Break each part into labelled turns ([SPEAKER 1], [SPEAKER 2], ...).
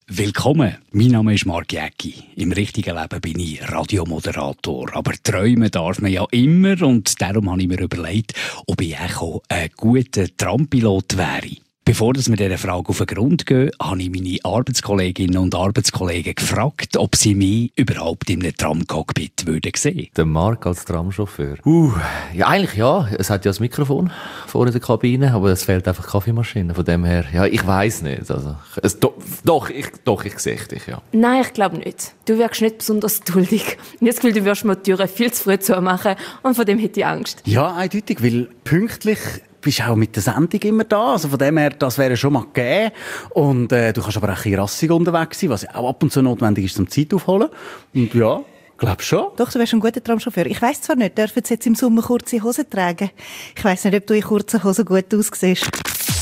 [SPEAKER 1] Willkommen, mein Name ist Marc Jäcki. Im richtigen Leben bin ich Radiomoderator. Aber träumen darf man ja immer und darum habe ich mir überlegt, ob ich auch ein guter Trampilot wäre. Bevor wir dieser Frage auf den Grund gehen, habe ich meine Arbeitskolleginnen und Arbeitskollegen gefragt, ob sie mich überhaupt in einem Tramcockpit würden sehen.
[SPEAKER 2] Der Marc als Tramchauffeur? Ja, eigentlich ja. Es hat ja das Mikrofon vorne in der Kabine, aber es fehlt einfach Kaffeemaschine. Von dem her, ja, ich weiss nicht. Also, ich sehe dich, ja.
[SPEAKER 3] Nein, ich glaube nicht. Du wirkst nicht besonders geduldig. Ich habe das Gefühl, du wirst mir die Türen viel zu früh zumachen und von dem hätte ich Angst.
[SPEAKER 4] Ja, eindeutig, weil pünktlich bist auch mit der Sendung immer da. Also von dem her, das wäre schon mal gegeben. Und du kannst aber auch ein bisschen rassig unterwegs sein, was auch ab und zu notwendig ist, zum Zeit aufholen. Und ja, glaub schon.
[SPEAKER 5] Doch, du wärst ein guter Tramchauffeur. Ich weiss zwar nicht, dürfen sie jetzt im Sommer kurze Hosen tragen? Ich weiss nicht, ob du in kurzen Hosen gut aussiehst.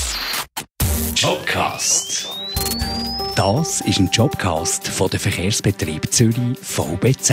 [SPEAKER 1] Jobcast. Das ist ein Jobcast von der Verkehrsbetrieb Zürich VBZ.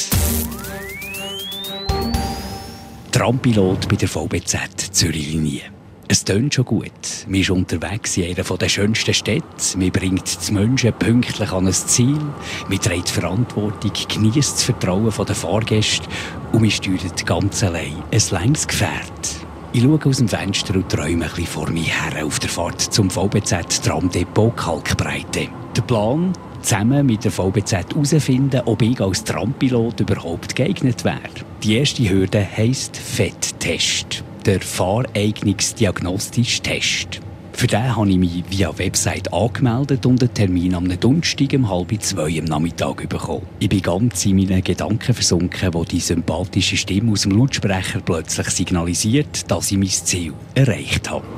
[SPEAKER 1] Trampilot bei der VBZ Zürich-Linie. Es tönt schon gut. Man ist unterwegs in einer der schönsten Städte. Man bringt die Menschen pünktlich an ein Ziel. Man trägt Verantwortung, genießt das Vertrauen der Fahrgäste und man steuert ganz allein ein langes Gefährt. Ich schaue aus dem Fenster und träume ein bisschen vor mir her auf der Fahrt zum VBZ-Tramdepot Kalkbreite. Der Plan? Zusammen mit der VBZ herausfinden, ob ich als Trampilot überhaupt geeignet wäre. Die erste Hürde heisst FET-Test, der Fahreignungsdiagnostische Test. Für den habe ich mich via Website angemeldet und einen Termin am Donnerstag um 1:30 am Nachmittag bekommen. Ich bin ganz in meinen Gedanken versunken, wo die sympathische Stimme aus dem Lautsprecher plötzlich signalisiert, dass ich mein Ziel erreicht habe.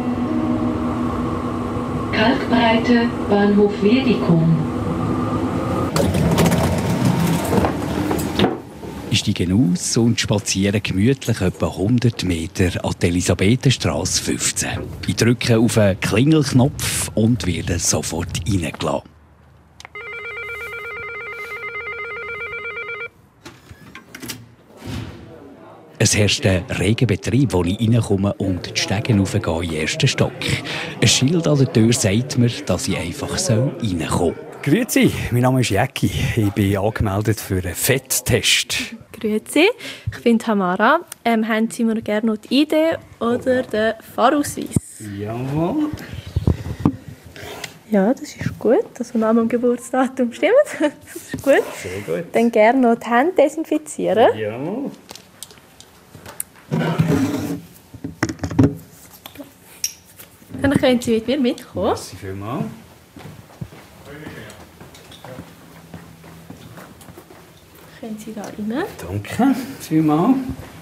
[SPEAKER 6] Kalkbreite, Bahnhof Wedikon.
[SPEAKER 1] Ich steige aus und spaziere gemütlich etwa 100 Meter an die Elisabethenstrasse 15. Ich drücke auf einen Klingelknopf und werde sofort reingelassen. Es herrscht ein reger Betrieb, wo ich reinkomme und die Stege raufgehe in den ersten Stock. Ein Schild an der Tür sagt mir, dass ich einfach reinkommen soll. Grüezi, mein Name ist Jäcki. Ich bin angemeldet für einen FET-Test.
[SPEAKER 3] Grüezi, ich bin Tamara. Haben Sie mir gerne noch die ID oder den Fahrausweis?
[SPEAKER 1] Jawohl.
[SPEAKER 3] Ja, das ist gut. Also Name und Geburtsdatum stimmt. Das ist gut.
[SPEAKER 1] Sehr gut.
[SPEAKER 3] Dann gerne noch die Hände desinfizieren.
[SPEAKER 1] Jawohl.
[SPEAKER 3] Dann können Sie mit mir mitkommen.
[SPEAKER 1] Merci vielmals.
[SPEAKER 3] Können Sie da rein?
[SPEAKER 1] Danke vielmals.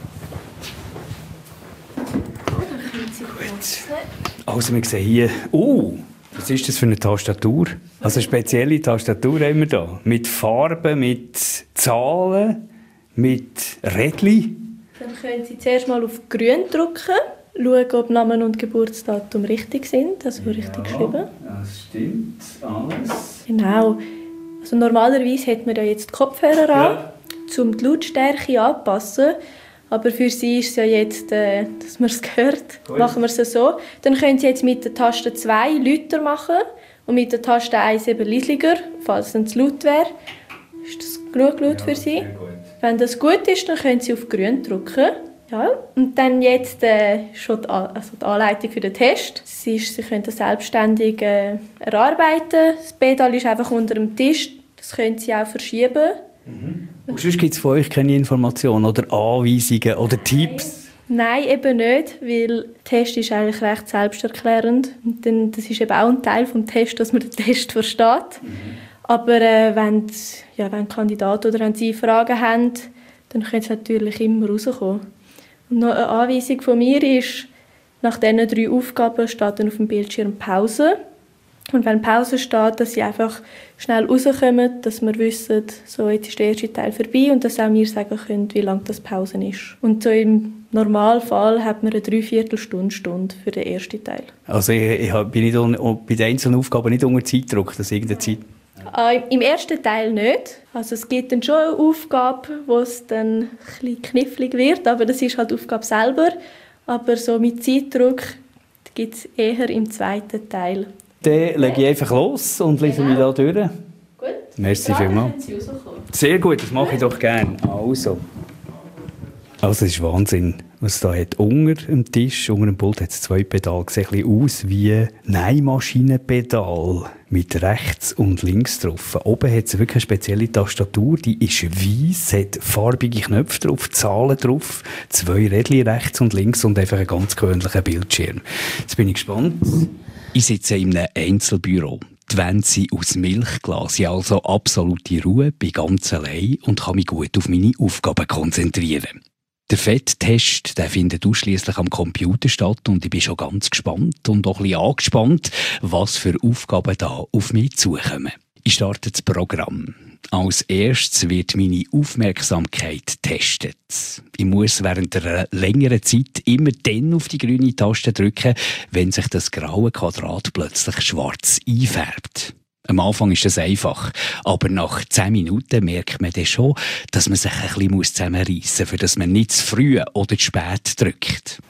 [SPEAKER 3] Dann können Sie gut.
[SPEAKER 1] Also wir sehen hier... was ist das für eine Tastatur? Also eine spezielle Tastatur haben wir da. Mit Farben, mit Zahlen, mit Rädchen.
[SPEAKER 3] Dann können Sie zuerst mal auf Grün drücken. Schauen, ob Name und Geburtsdatum richtig sind, also richtig geschrieben.
[SPEAKER 1] Das stimmt alles.
[SPEAKER 3] Genau. Also normalerweise hat man ja jetzt die Kopfhörer an, um die Lautstärke anzupassen. Aber für Sie ist es ja jetzt, dass man es hört, machen wir es so. Dann können Sie jetzt mit der Taste 2 lauter machen und mit der Taste 1 eben leisiger, falls es zu laut wäre. Ist das genug laut für Sie? Wenn das gut ist, dann können Sie auf Grün drücken. Ja, und dann jetzt schon die Anleitung für den Test. Sie können das selbstständig erarbeiten. Das Pedal ist einfach unter dem Tisch. Das können Sie auch verschieben.
[SPEAKER 1] Und sonst gibt es von euch keine Informationen oder Anweisungen oder Tipps?
[SPEAKER 3] Nein, eben nicht, weil der Test ist eigentlich recht selbsterklärend. Und dann, das ist eben auch ein Teil des Tests, dass man den Test versteht. Aber wenn Kandidaten oder wenn Sie Fragen haben, dann können Sie natürlich immer rauskommen. Und noch eine Anweisung von mir ist, nach diesen 3 Aufgaben steht dann auf dem Bildschirm Pause. Und wenn Pause steht, dass Sie einfach schnell rauskommen, dass wir wissen, so, jetzt ist der erste Teil vorbei und dass auch wir sagen können, wie lange das Pause ist. Und so im Normalfall hat man eine 3/4 Stunde für den ersten Teil.
[SPEAKER 1] Also ich bin nicht bei den einzelnen Aufgaben nicht unter Zeitdruck, dass irgendeine Zeit...
[SPEAKER 3] Im ersten Teil nicht. Also es gibt dann schon eine Aufgabe, wo es dann ein bisschen knifflig wird, aber das ist halt die Aufgabe selber. Aber so mit Zeitdruck gibt es eher im zweiten Teil.
[SPEAKER 1] Dann lege ich einfach los und lese mich da durch.
[SPEAKER 3] Gut.
[SPEAKER 1] Merci vielmals. Sehr gut, das mache ich doch gerne. Also es ist Wahnsinn, was es da hat. Unter dem Tisch, unter dem Pult hat es 2 Pedale. Sieht ein bisschen aus wie Nähmaschinenpedal mit rechts und links drauf. Oben hat es wirklich eine spezielle Tastatur, die ist weiss, hat farbige Knöpfe drauf, Zahlen drauf, 2 Rädchen rechts und links und einfach einen ganz gewöhnlichen Bildschirm. Jetzt bin ich gespannt. Ich sitze in einem Einzelbüro. Die Wände sind aus Milchglas. Ich habe also absolute Ruhe, bin ganz allein und kann mich gut auf meine Aufgaben konzentrieren. Der Fetttest, der findet ausschliesslich am Computer statt und ich bin schon ganz gespannt und auch ein bisschen angespannt, was für Aufgaben da auf mich zukommen. Ich starte das Programm. Als erstes wird meine Aufmerksamkeit getestet. Ich muss während einer längeren Zeit immer dann auf die grüne Taste drücken, wenn sich das graue Quadrat plötzlich schwarz einfärbt. Am Anfang ist das einfach, aber nach 10 Minuten merkt man dann schon, dass man sich ein bisschen zusammenreissen muss, für dass man nicht zu früh oder zu spät drückt.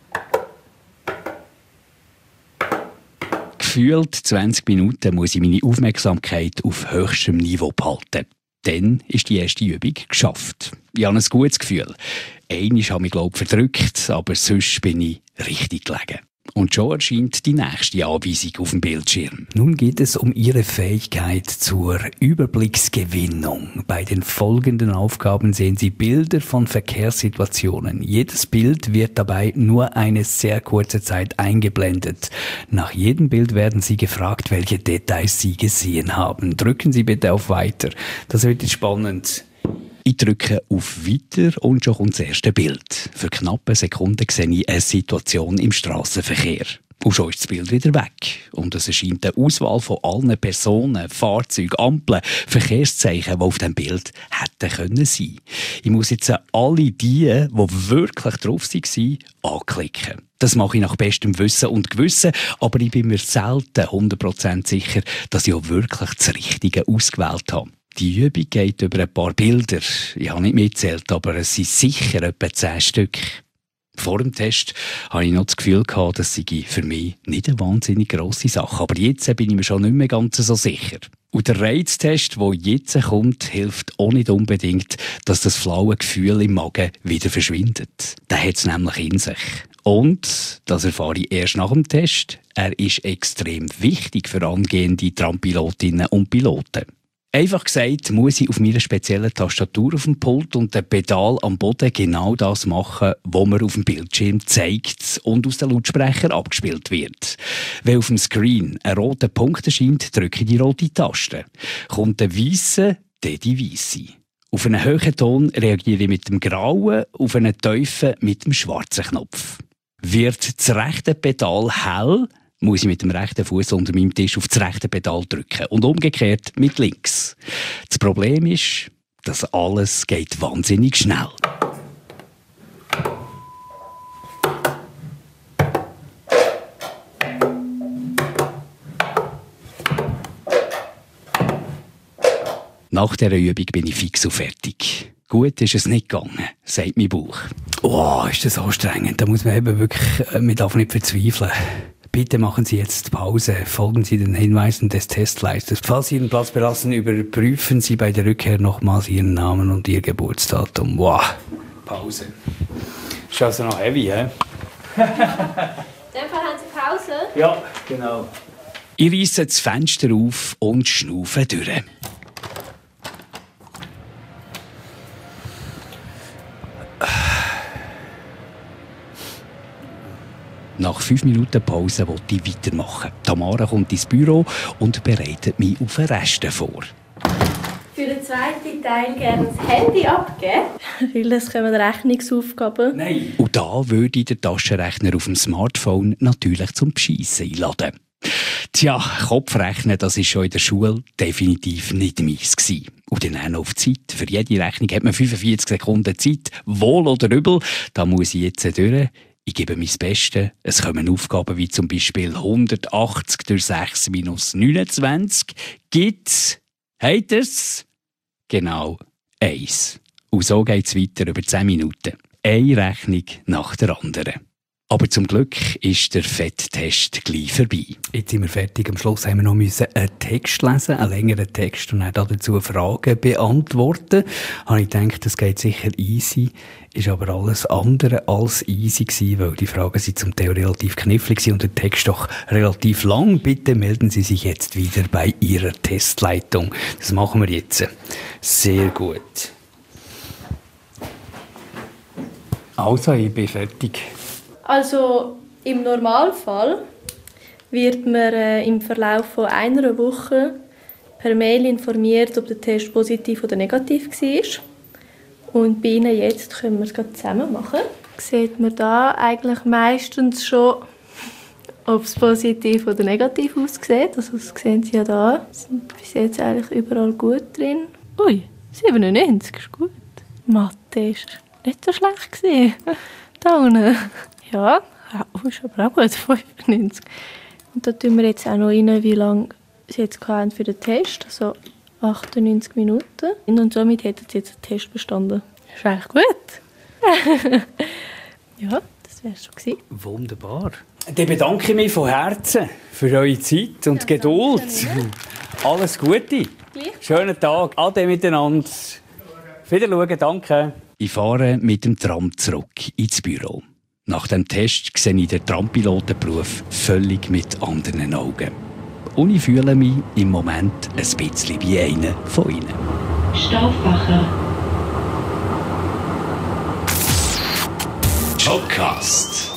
[SPEAKER 1] Gefühlt 20 Minuten muss ich meine Aufmerksamkeit auf höchstem Niveau behalten. Dann ist die erste Übung geschafft. Ich habe ein gutes Gefühl. Einmal habe ich, glaube ich, verdrückt, aber sonst bin ich richtig gelegen. Und schon erscheint die nächste Anweisung auf dem Bildschirm. Nun geht es um Ihre Fähigkeit zur Überblicksgewinnung. Bei den folgenden Aufgaben sehen Sie Bilder von Verkehrssituationen. Jedes Bild wird dabei nur eine sehr kurze Zeit eingeblendet. Nach jedem Bild werden Sie gefragt, welche Details Sie gesehen haben. Drücken Sie bitte auf Weiter. Das wird jetzt spannend. Ich drücke auf Weiter und schon kommt das erste Bild. Für knappe Sekunden sehe ich eine Situation im Strassenverkehr. Und schon ist das Bild wieder weg. Und es erscheint eine Auswahl von allen Personen, Fahrzeugen, Ampeln, Verkehrszeichen, die auf diesem Bild hätten können sein. Ich muss jetzt alle die wirklich drauf waren, anklicken. Das mache ich nach bestem Wissen und Gewissen, aber ich bin mir selten 100% sicher, dass ich auch wirklich das Richtige ausgewählt habe. Die Übung geht über ein paar Bilder. Ich habe nicht mitgezählt, aber es sind sicher etwa 10 Stück. Vor dem Test hatte ich noch das Gefühl, das sei für mich nicht eine wahnsinnig grosse Sache. Aber jetzt bin ich mir schon nicht mehr ganz so sicher. Und der Reiztest, der jetzt kommt, hilft auch nicht unbedingt, dass das flaue Gefühl im Magen wieder verschwindet. Der hat es nämlich in sich. Und, das erfahre ich erst nach dem Test, er ist extrem wichtig für angehende Trampilotinnen und Piloten. Einfach gesagt, muss ich auf meiner speziellen Tastatur auf dem Pult und dem Pedal am Boden genau das machen, was mir auf dem Bildschirm zeigt und aus den Lautsprechern abgespielt wird. Wenn auf dem Screen ein roter Punkt erscheint, drücke ich die rote Taste. Kommt ein weisser, dann die weisse. Auf einen hohen Ton reagiere ich mit dem grauen, auf einen tiefen mit dem schwarzen Knopf. Wird das rechte Pedal hell, muss ich mit dem rechten Fuß unter meinem Tisch auf das rechte Pedal drücken und umgekehrt mit links. Das Problem ist, dass alles geht wahnsinnig schnell. Nach dieser Übung bin ich fix und fertig. Gut ist es nicht gegangen, sagt mein Bauch. Oh, ist das anstrengend. Da muss man eben wirklich, man darf nicht verzweifeln. Bitte machen Sie jetzt Pause. Folgen Sie den Hinweisen des Testleisters. Falls Sie Ihren Platz belassen, überprüfen Sie bei der Rückkehr nochmals Ihren Namen und Ihr Geburtsdatum. Wow. Pause. Ist also noch heavy, hä?
[SPEAKER 3] In dem Fall haben Sie Pause?
[SPEAKER 1] Ja, genau. Ich reisse das Fenster auf und schnaufe durch. Nach 5 Minuten Pause wollte ich weitermachen. Tamara kommt ins Büro und bereitet mich auf den Rest vor.
[SPEAKER 3] Für den zweiten Teil gerne das Handy abgeben. Weil es kommen Rechnungsaufgaben.
[SPEAKER 1] Nein. Und da würde ich den Taschenrechner auf dem Smartphone natürlich zum Beschissen einladen. Tja, Kopfrechnen, das war schon in der Schule definitiv nicht meins gewesen. Und dann auch noch auf die Zeit. Für jede Rechnung hat man 45 Sekunden Zeit. Wohl oder übel, da muss ich jetzt durch. Ich gebe mein Bestes. Es kommen Aufgaben wie zum Beispiel 180 durch 6 minus 29 gibt, habt ihr's? Genau, 1. Und so geht es weiter über 10 Minuten. Eine Rechnung nach der anderen. Aber zum Glück ist der Fetttest gleich vorbei.
[SPEAKER 7] Jetzt sind wir fertig. Am Schluss haben wir noch einen Text lesen, einen längeren Text, und dann dazu Fragen beantworten. Habe ich gedacht, das geht sicher easy. Ist aber alles andere als easy gewesen, weil die Fragen sind zum Teil relativ knifflig sind und der Text doch relativ lang. Bitte melden Sie sich jetzt wieder bei Ihrer Testleitung. Das machen wir jetzt. Sehr gut. Also, ich bin fertig.
[SPEAKER 3] Also im Normalfall wird man im Verlauf von einer Woche per Mail informiert, ob der Test positiv oder negativ war. Und bei Ihnen jetzt können wir es gerade zusammen machen. Sieht man da eigentlich meistens schon, ob es positiv oder negativ aussieht. Also das sehen Sie ja da. Es sind bis jetzt eigentlich überall gut drin. Ui, 97 ist gut. Mathe ist nicht so schlecht gewesen. Da unten. Ja, ist aber auch gut, 95. Und da tun wir jetzt auch noch rein, wie lange Sie jetzt hatten für den Test. Also 98 Minuten. Und somit hätten Sie jetzt den Test bestanden. Das ist eigentlich gut. Ja, das wäre es schon gewesen.
[SPEAKER 7] Wunderbar.
[SPEAKER 1] Dann bedanke ich mich von Herzen für eure Zeit und Geduld. Alles Gute. Schönen Tag. Ade miteinander. Wiederschauen, danke. Ich fahre mit dem Tram zurück ins Büro. Nach dem Test sehe ich den Trampilotenberuf völlig mit anderen Augen. Und ich fühle mich im Moment ein bisschen wie einer von ihnen.
[SPEAKER 6] Stauffacher.
[SPEAKER 1] Jobcast.